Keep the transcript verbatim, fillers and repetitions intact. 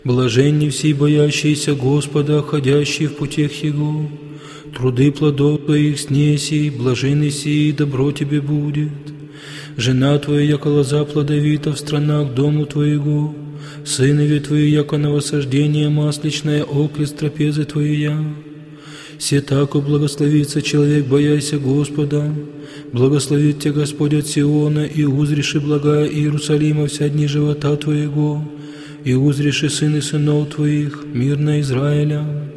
Блаженни все боящиеся Господа, ходящие в путях Его. Труды плодов Твоих снеси, блаженны сии, добро Тебе будет. Жена Твоя, яко лоза плодовита в странах дому Твоего. Сынове Твои, яко новосаждение масличное, окрест трапезы Твоя. Се тако благословится человек, бояся Господа. Благословит Тебя Господь от Сиона, и узриши благая Иерусалима вся дни живота Твоего, и узриши сыны сынов Твоих, мир на Израиля.